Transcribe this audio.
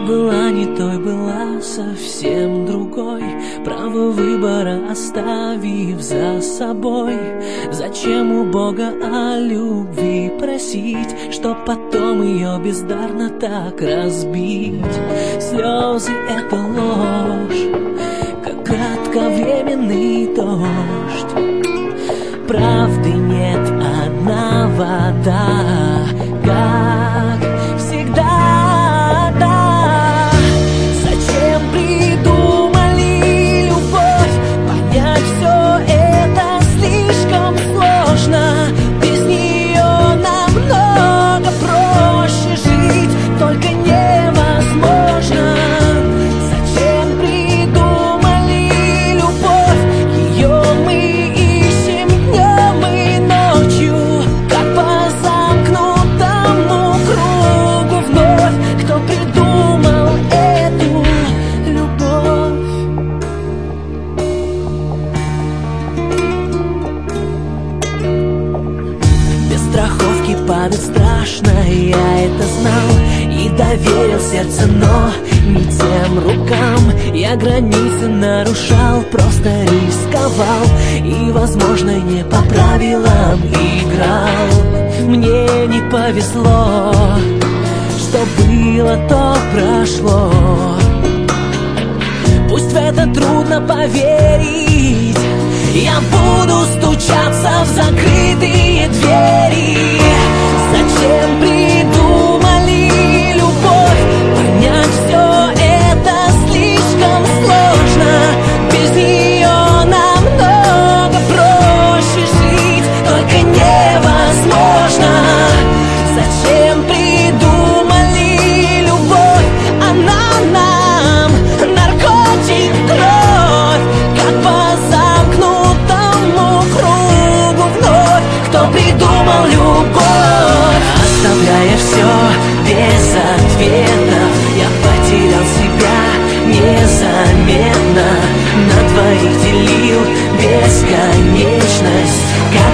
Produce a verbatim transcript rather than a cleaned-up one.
была не той, была совсем другой, право выбора оставив за собой. Зачем у Бога о любви просить, чтоб потом ее бездарно так разбить? Слезы — это ложь, как кратковременный дождь. Правды нет, одна вода, как всегда, да. Зачем придумали любовь? Понять все это слишком сложно. Без нее намного проще жить, только невозможно. Зачем придумали любовь? Ее мы ищем днем и ночью, как по замкнутому кругу вновь. Кто придумал эту любовь? Без страховки падать страшно, я это знал и доверил сердце, но не тем рукам. Я границы нарушал, просто рисковал и, возможно, не по правилам играл. Мне не повезло, что было, то прошло. Пусть в это трудно поверить, я буду стучаться в закрытые двери. Зачем придумали любовь? Понять все это слишком сложно. Без нее намного проще жить, только невозможно. Зачем придумали любовь? Она нам наркотик, кровь, как по замкнутому кругу вновь. Кто придумал любовь? Оставляя все без ответов, я потерял себя незаметно. На двоих делил бесконечность.